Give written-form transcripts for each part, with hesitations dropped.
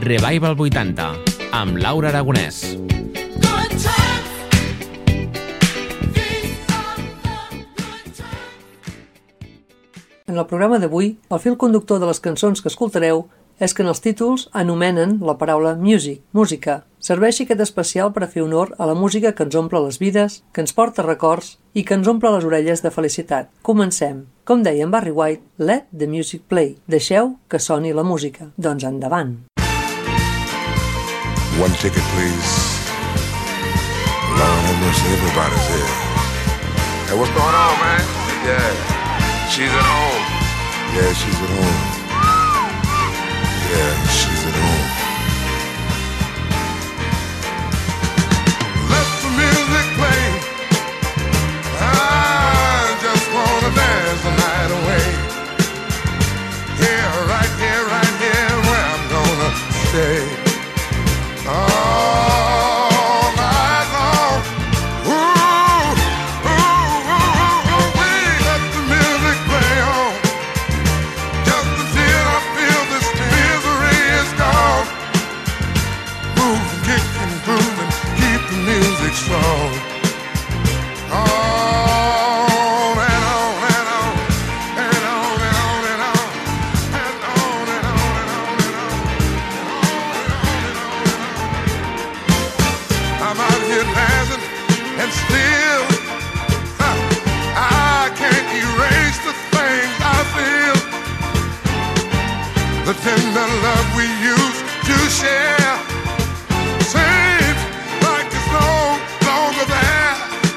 Revival 80, amb Laura Aragonès. En el programa d'avui, el fil conductor de les cançons que escoltareu és que en els títols anomenen la paraula music, música. Serveixi aquest especial per a fer honor a la música que ens omple les vides, que ens porta records i que ens omple les orelles de felicitat. Comencem. Com deia en Barry White, let the music play. Deixeu que soni la música. Doncs endavant. One ticket, please. Lord have mercy, everybody's here. Hey, what's going on, man? Yeah. She's at home. Yeah, she's at home. Yeah, she's at home. Let the music play. I just wanna dance the night away. Right here, where I'm gonna stay. All night long. Let the music play on. Just until I feel this misery is gone. Move and kick and groove and keep the music strong. On and on and on and on and on and on and on and on and on and on. I'm out here dancing and still I can't erase the things I feel. The tender love we used to share seems like it's no longer there.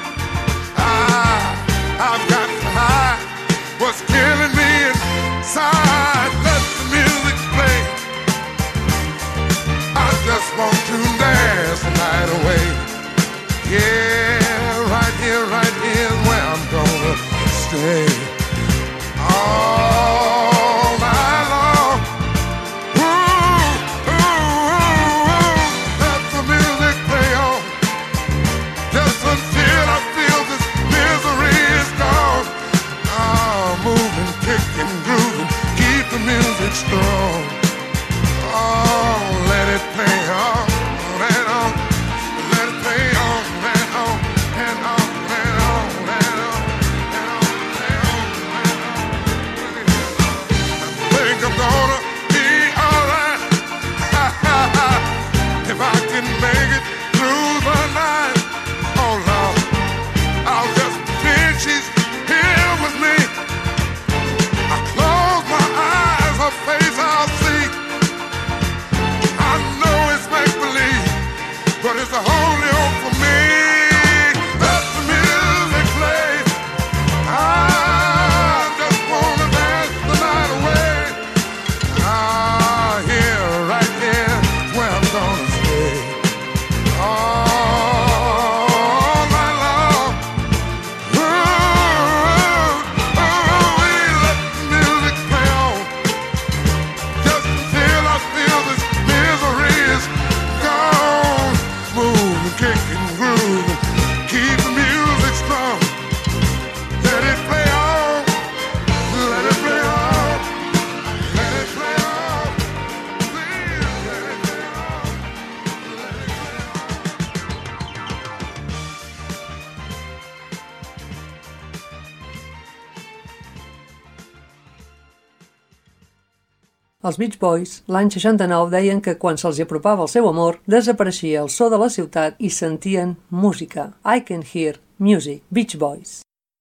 I've got to hide what's killing me inside. Let the music play. I just want to dance the night away. Yeah, right here is where I'm gonna stay. All night long. Let the music play on. Just until I feel this misery is gone. Moving, kicking, grooving, keep the music strong. Oh, let it play on and on. Let it play on and on and on and on and on and on and on and on. I think I'm gonna be alright if I can make it through the night. Oh Lord, I'll just pretend she's here with me. I close my eyes, her face I'll see. I know it's make-believe, but it's the only hope for me. Let the music play. I just wanna dance the night away. Right here, where I'm gonna stay. All night long. Let the music play on. Just until I feel this misery is gone. Move and kick and groove and keep the music strong. Let it play on. Let it play on. Let it play on. Please let it play on. Let it play on. Els Beach Boys, l'any 69, deien que quan se'ls apropava el seu amor, desapareixia el so de la ciutat i sentien música. I can hear music. Beach Boys.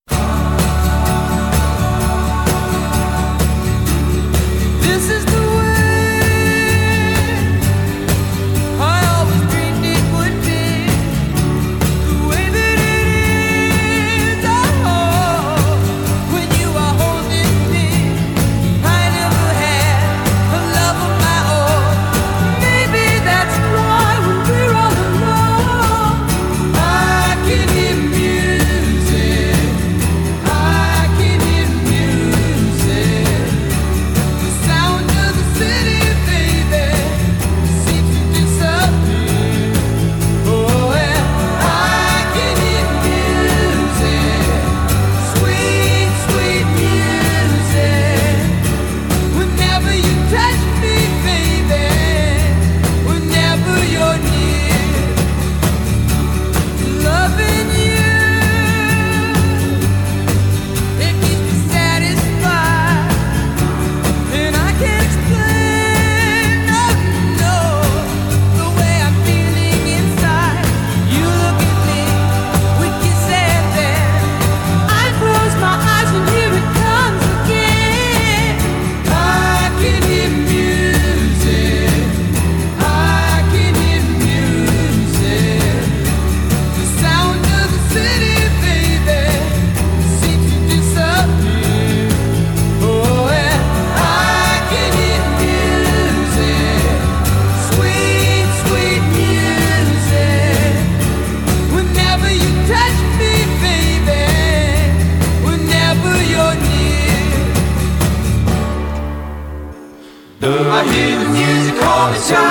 This is the way I always dreamed it would be. The way that it is, oh, when you are holding me. I never had a love of my own. Maybe that's why when we're all alone, I can hear music.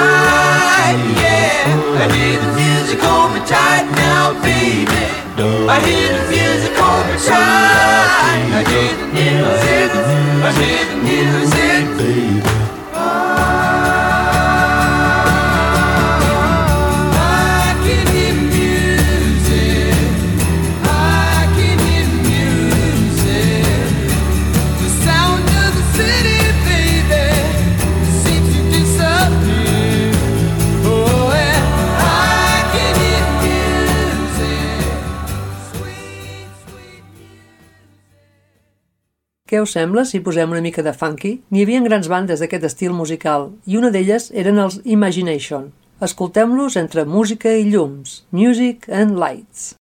tight, yeah. I hear the music hold me tight now, baby. I hear the music hold me tight. I hear the music, I hear the music, baby. Què us sembla si posem una mica de funky? N'hi havia grans bandes d'aquest estil musical i una d'elles eren els Imagination. Escoltem-los entre música i llums. Music and Lights.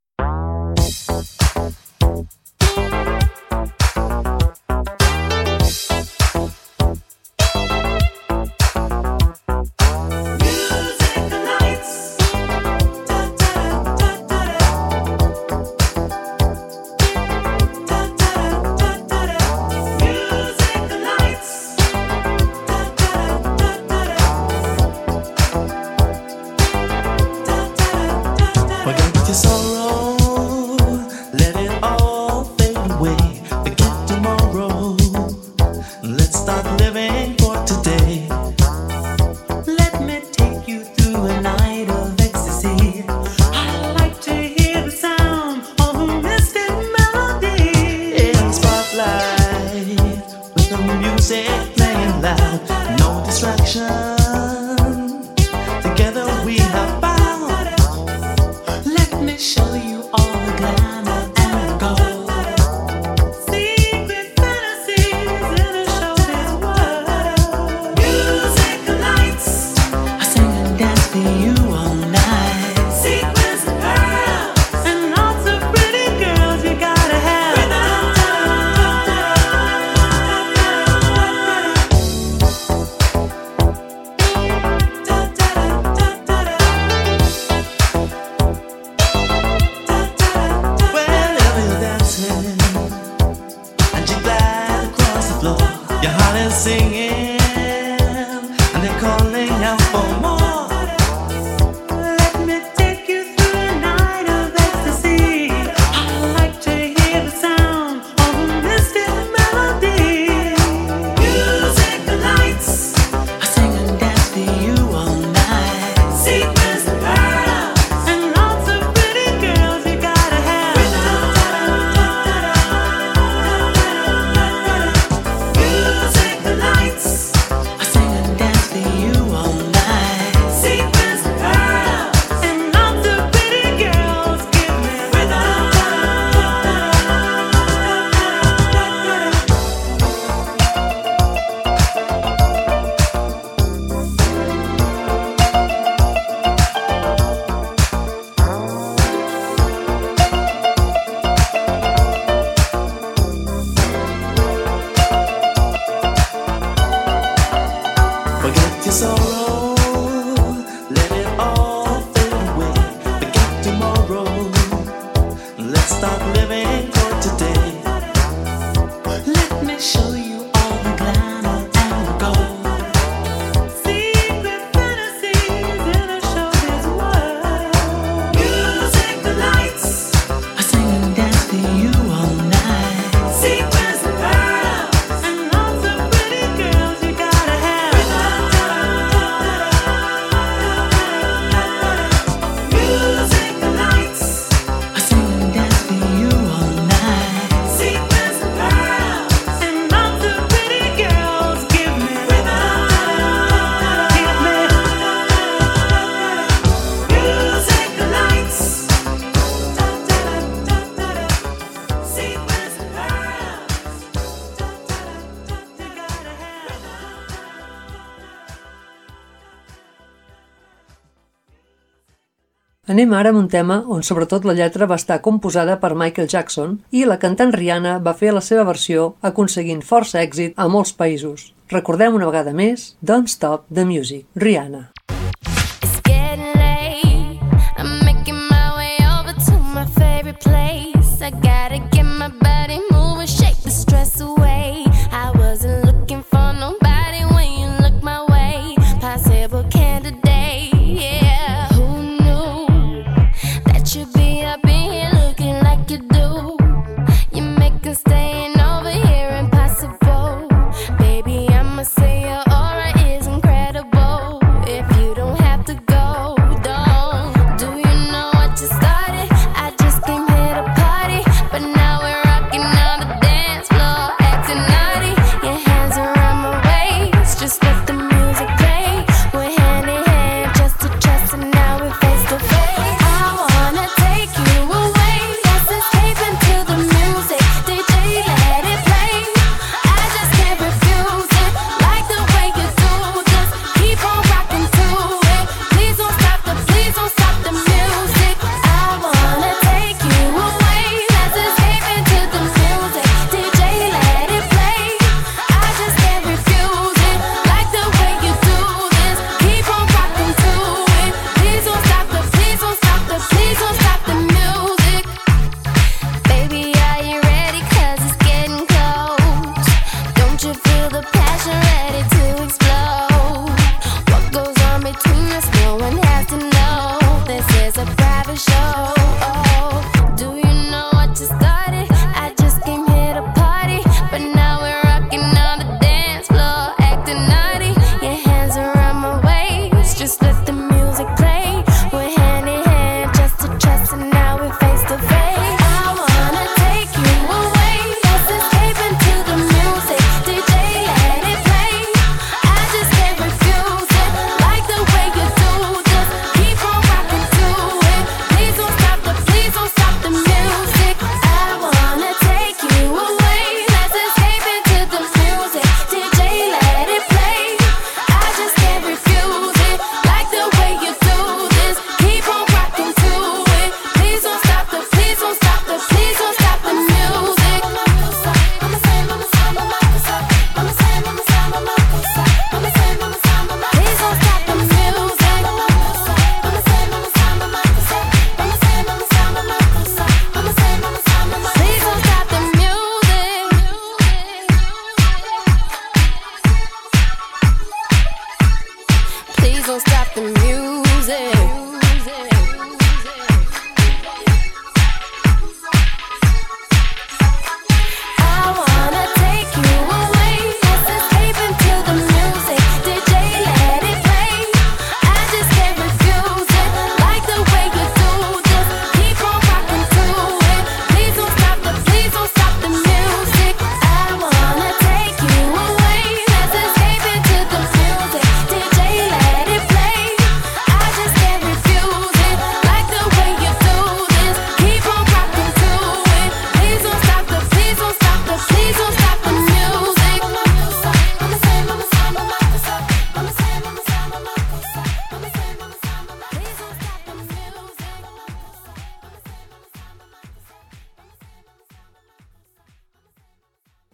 Anem ara amb un tema on sobretot la lletra va estar composada per Michael Jackson i la cantant Rihanna va fer la seva versió aconseguint força èxit a molts països. Recordem una vegada més Don't Stop the Music, Rihanna. It's getting late. I'm making my way over to my favorite place. I gotta get my body moving, shake the stress away. I wasn't looking for nobody when you looked my way. Possible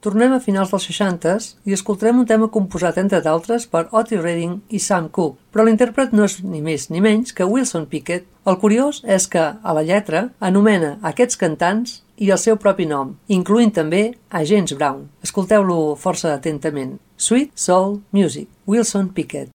Tornem a finals dels 60s i escoltarem un tema composat, entre d'altres, per Otis Redding i Sam Cooke, però l'intèrpret no és ni més ni menys que Wilson Pickett. El curiós és que, a la lletra, anomena aquests cantants i el seu propi nom, incloent també a James Brown. Escolteu-lo força atentament. Sweet Soul Music, Wilson Pickett.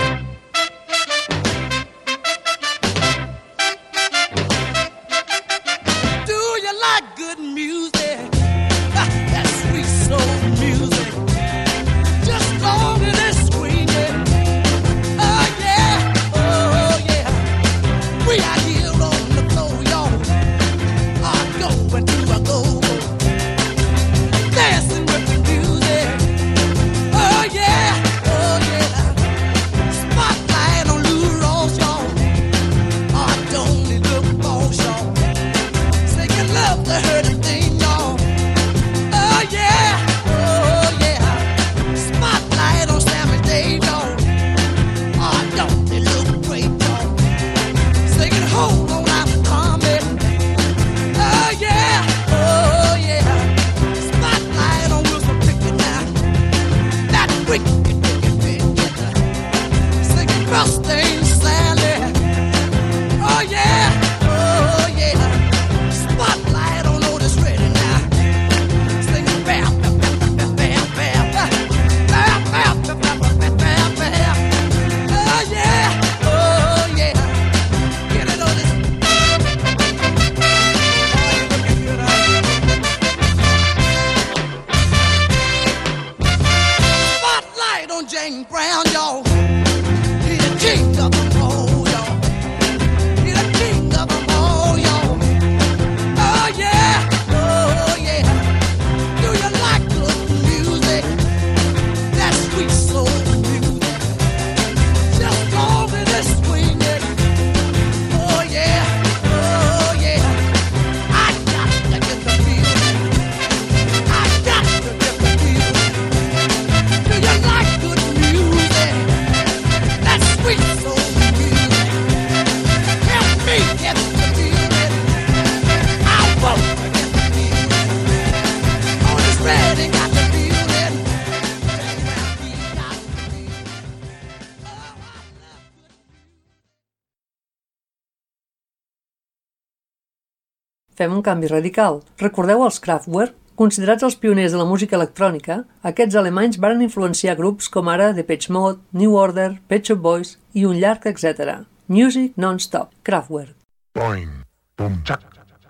Fem un canvi radical. Recordeu els Kraftwerk? Considerats els pioners de la música electrònica, aquests alemanys varen influenciar grups com ara Depeche Mode, New Order, Pet Shop Boys i un llarg etc. Music non-stop. Kraftwerk. Boing, boom, chuck.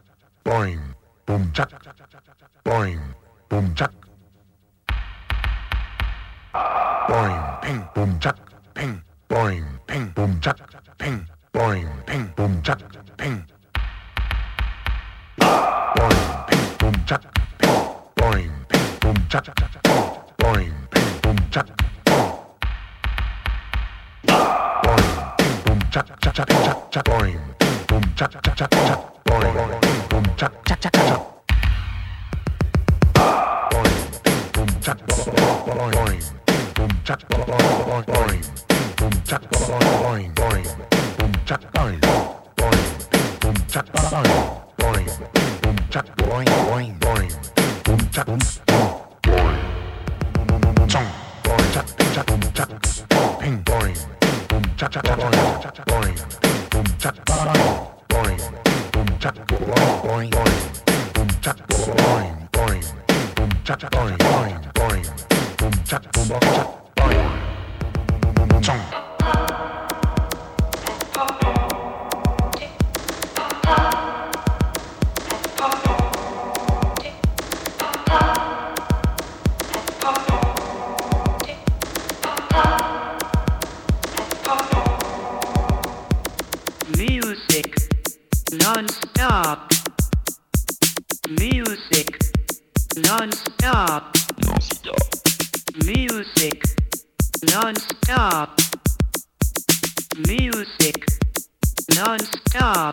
Boing, boom, chuck. Boing, boom, chuck. Boing, ping, boom, chuck, ping. Boing, ping, boom, chuck, ping. Boing, ping, boom, chuck, ping. Boing, ping, boom, chuck, ping. Boing, ping, boom, chuck, ping. Boing, ping, boom, chuck, ping. Boing, ping, boom, chuck, chuck, chuck, chuck, chuck. Boing, ping, boom, chuck, chuck, chuck, chuck. Boing, ping, boom, chuck, chuck, chuck, chuck. Boing, ping, boom, chuck, boing, ping, boom, chuck, boing, boing, ping, boom, chuck, boing, boing, ping, boom, chuck, boing, boing, ping, boom, chuck, boing, boing, ping, boom, chuck, boing, boing, boing, ping, boom, chuck, boing, chong, boing, chuck, chuck, boom, chuck, ping, boing, ping, boom, chuck, boing, boing, ping, boom, chuck, boing, boing, ping, boom, chuck, boing, boing, ping, boom, chuck, boing, boing, ping, boom, chuck, boing, boing, boing, ping, boom, chuck, boing, chong. Music non-stop. Music non-stop. Music non-stop. Music non-stop.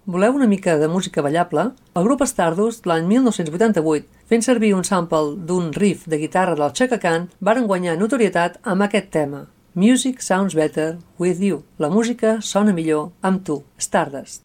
Voleu una mica de música ballable? El grup Stardust, l'any 1988, fent servir un sample d'un riff de guitarra del Chaka Khan, varen guanyar notorietat amb aquest tema. Music sounds better with you. La música sona millor amb tu. Stardust.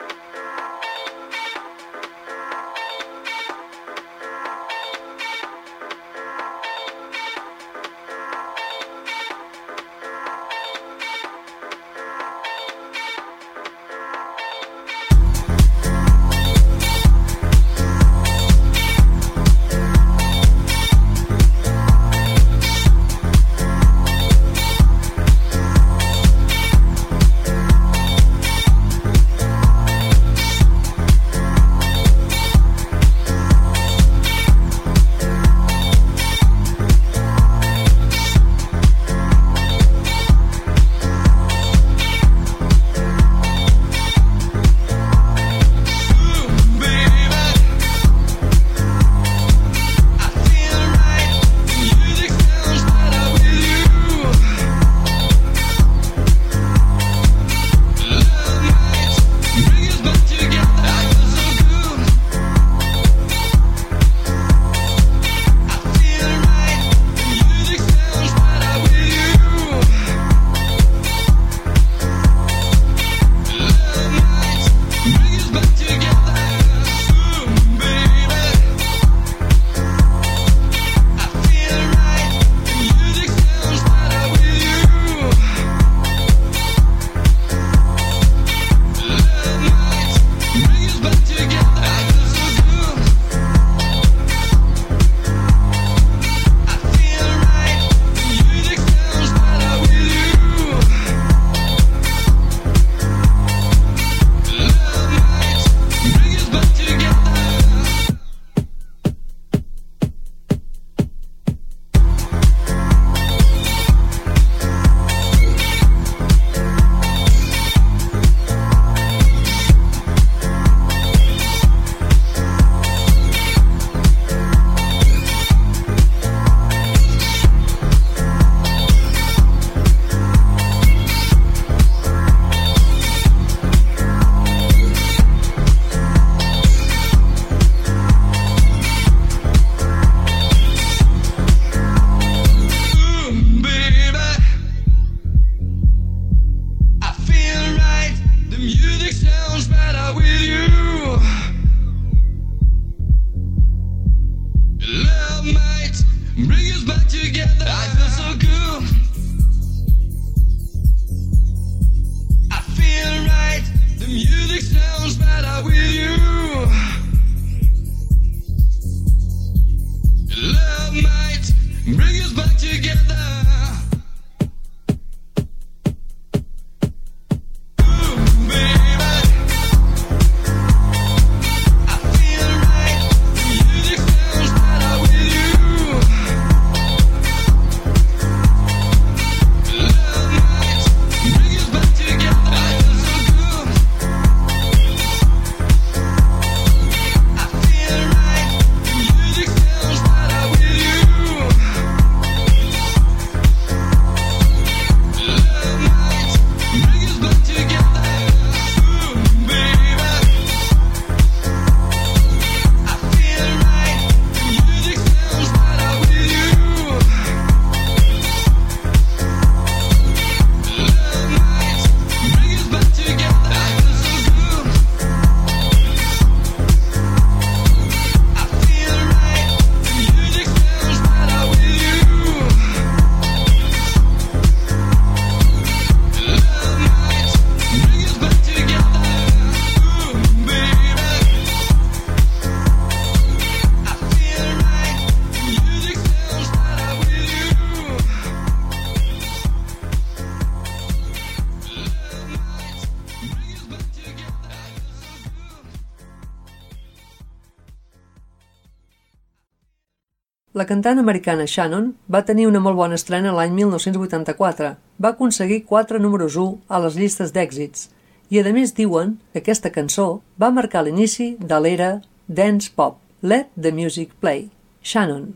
La cantant americana Shannon va tenir una molt bona estrena l'any 1984. Va aconseguir 4 números 1 a les llistes d'èxits i, a més, diuen que aquesta cançó va marcar l'inici de l'era dance pop. Let the music play. Shannon.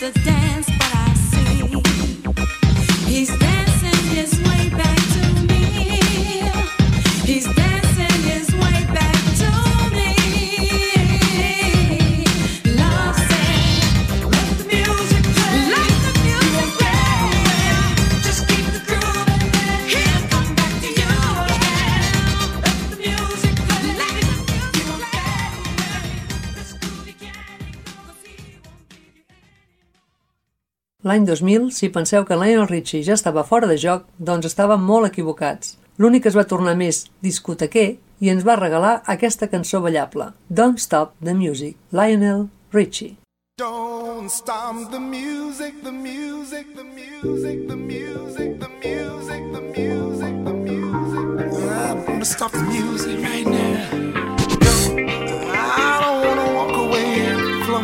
the dance, but I see he's dancing his way back to me. He's dancing his way back to me. Love said, let the music play. Let the music play. Just keep the groove. He'll come back to you again. Let the music play. Let the music play. This groovy cat ain't gonna see you, won't leave you anymore. L'any 2000, si penseu que Lionel Richie ja estava fora de joc, doncs estaven molt equivocats. L'únic que es va tornar més discotequer i ens va regalar aquesta cançó ballable, Don't Stop the Music, Lionel Richie. Don't stop the music, the music, the music, the music, the music, the music, the music. I'm gonna stop the music right now. I don't wanna walk away and float.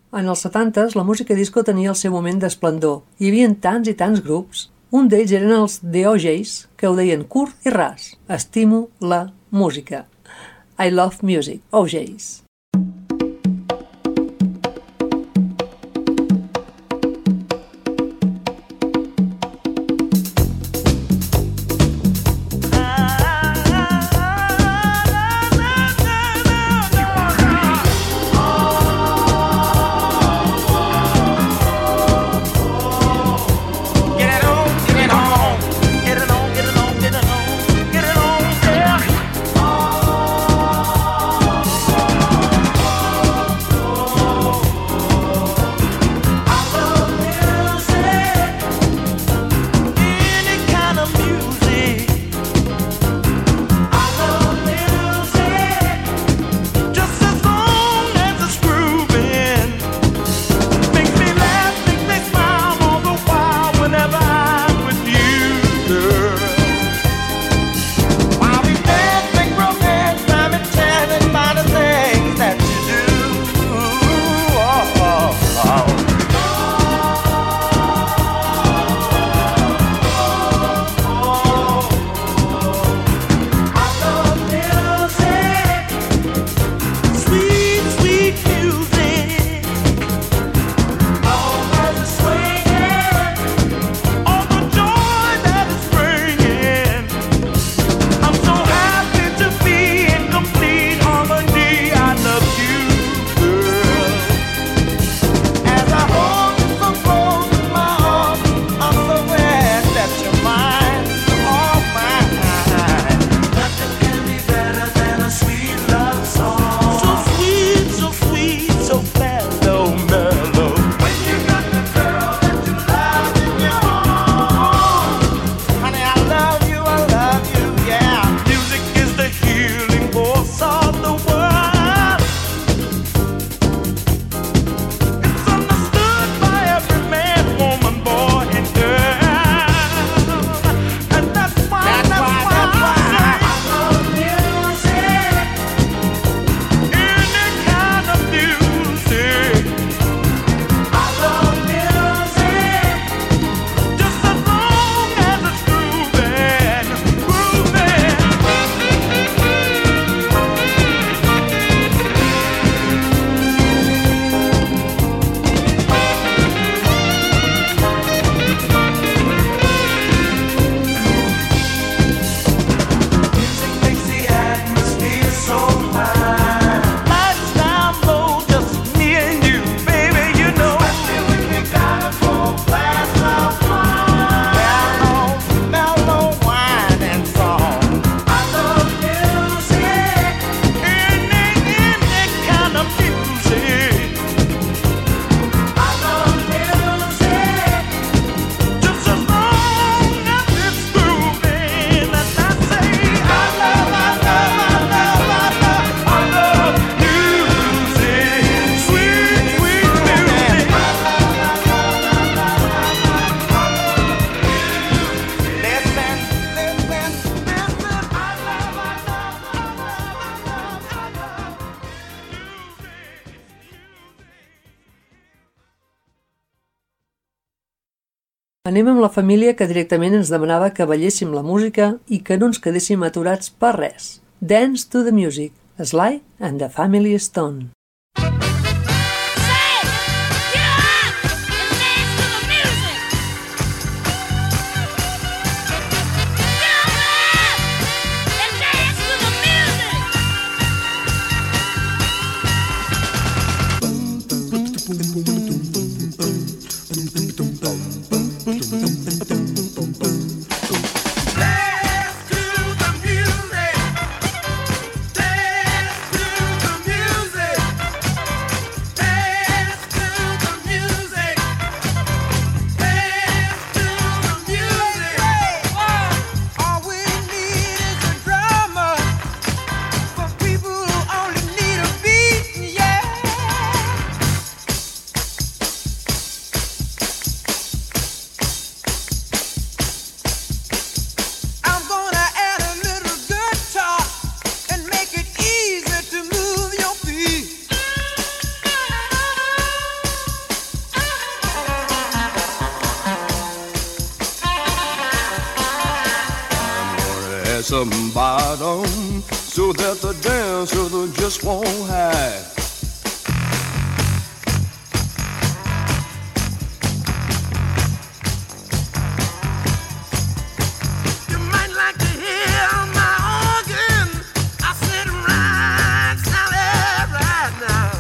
En els 70s, la música disco tenia el seu moment d'esplendor. Hi havia tants i tants grups. Un d'ells eren els The OJs, que ho deien curt i ras. Estimo la música. I love music. OJs. Anem amb la família que directament ens demanava que balléssim la música i que no ens quedéssim aturats per res. Dance to the Music, Sly and the Family Stone. Music. has some bottom so that the dancer just won't hide. You might like to hear my organ. I said right, solid right now.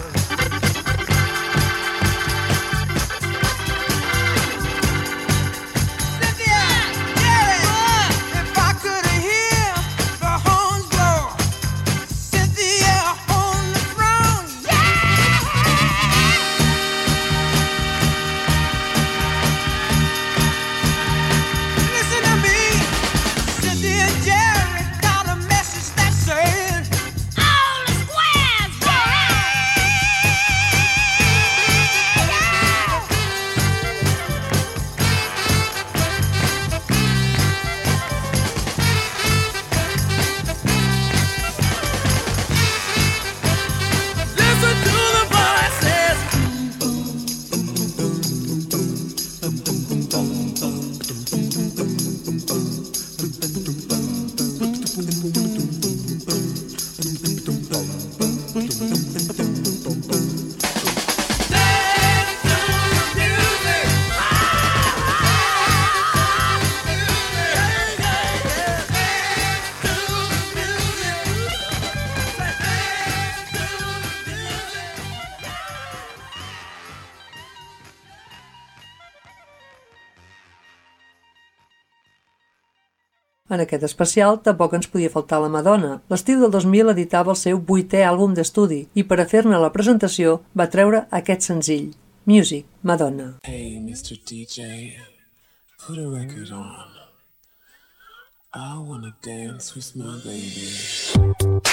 If I could hear the horns blow, Cynthia on the throne, listen to me, Cynthia and Jerry got a message that said, all the squares, Listen to the voices. En aquest especial tampoc ens podia faltar la Madonna. L'estiu del 2000 editava el seu 8è àlbum d'estudi i per a fer-ne la presentació va treure aquest senzill, Music, Madonna. Hey, Mr. DJ, put a record on. I wanna dance with my baby.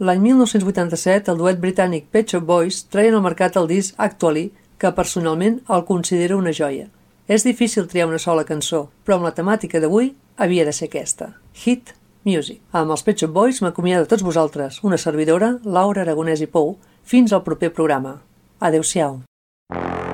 L'any 1987, el duet britànic Pet Shop Boys treien al mercat el disc Actually, que personalment el considero una joia. És difícil triar una sola cançó, però amb la temàtica d'avui havia de ser aquesta. Hit Music. Amb els Pet Shop Boys m'acomiado de tots vosaltres, una servidora, Laura Aragonès i Pou, fins al proper programa. Adéu-siau.